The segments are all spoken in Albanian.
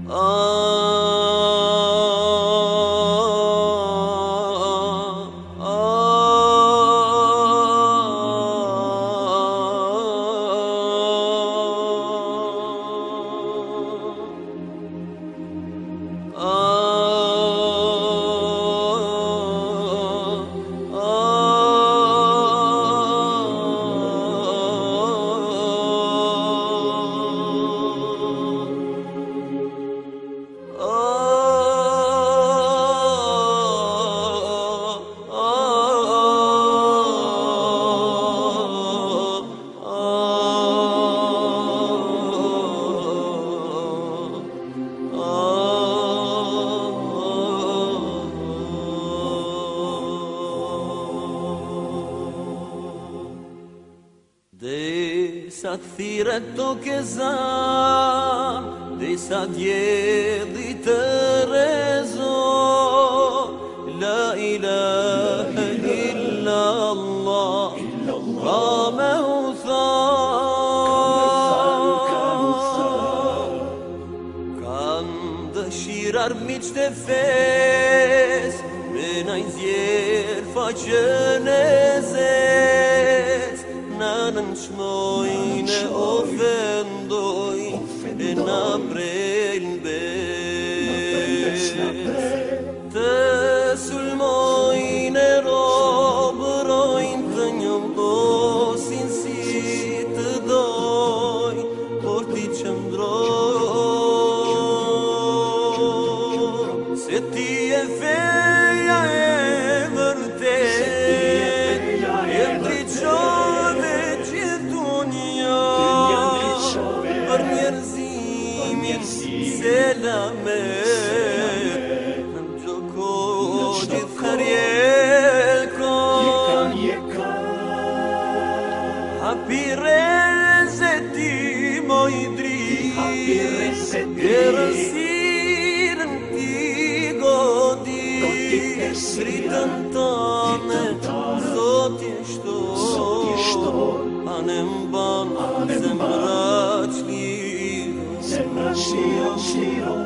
Sa thire toke zan, dhe sa djeli të rezo, la ilaha illa Allah, ka me u than. Kan dëshirar miq të fes, me na i zjer faqën e zes, na nënçmojnë ofendoj, e na prejnë bes. Të sulmojnë e robërojnë, të njëmbosin si të doj, por ti qëndroj. Se ti e feja e vërtet, e ndriqove për njerëzimin selamet, në gjoko gjithër jekon. Hapireze ti moj drit, gërësirën ti godit, dritën tane Zoti shton, anë mban zemra qliro.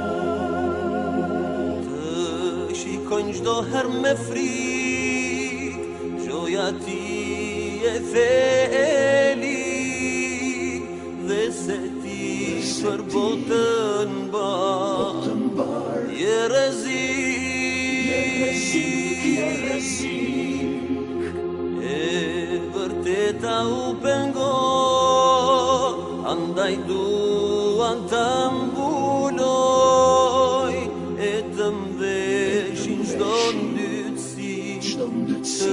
Të shikojnë gjdo her me frik, gjoja ti e thelik, dhe se ti për botën bar, je rezik, e vërteta u pengon, andaj duan të mbuloj, e të mveshin çdo ndytësi, të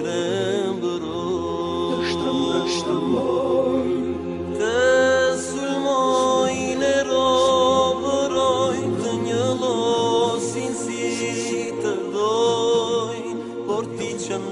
shtrembëroj. Të sulmojnë e robërojnë, të njëllosin si të dojnë, por ti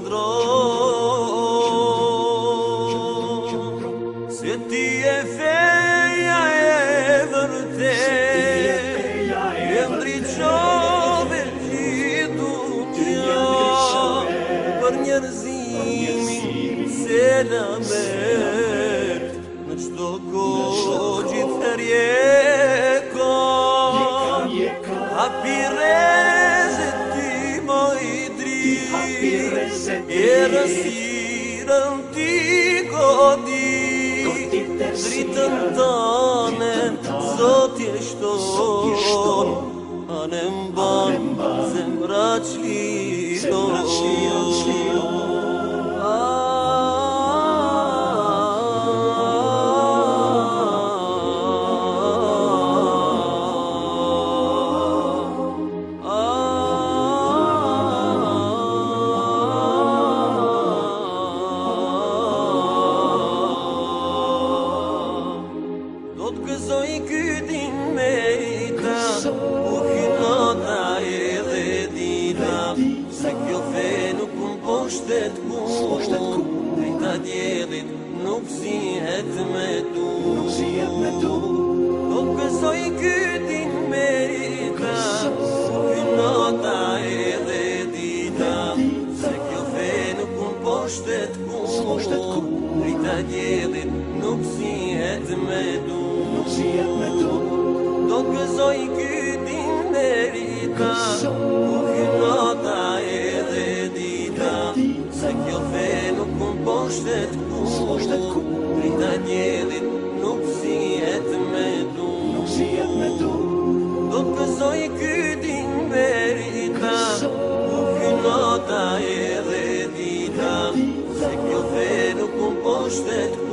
qëndroj. Se ti e feja e vërtet, e ndriqove gjithu një, për njerëzimin selamet, në qdo kohë gjithër jekon. Hapireze ti moj drit, e rësirën ti godit, dritën tane Zoti shton, anë mban zemra qliro. Do të gëzoj kytin me i ta, u hinota edhe dita, se kjo fe nuk mposhtet kun, drejta djelit nuk zihet me tu. Do të gëzoj kytin me i ta, u hinota edhe dita, se kjo fe nuk mposhtet kun, drejta djelit nuk zihet me tu. Do të gëzoj merita, u kinota edhe dita, se kjo fe nuk m'poshtet ku, drita njelit nuk sihet me du. Do t'gëzoj ky din merita, u kinota edhe dita, se kjo fe nuk m'poshtet ku.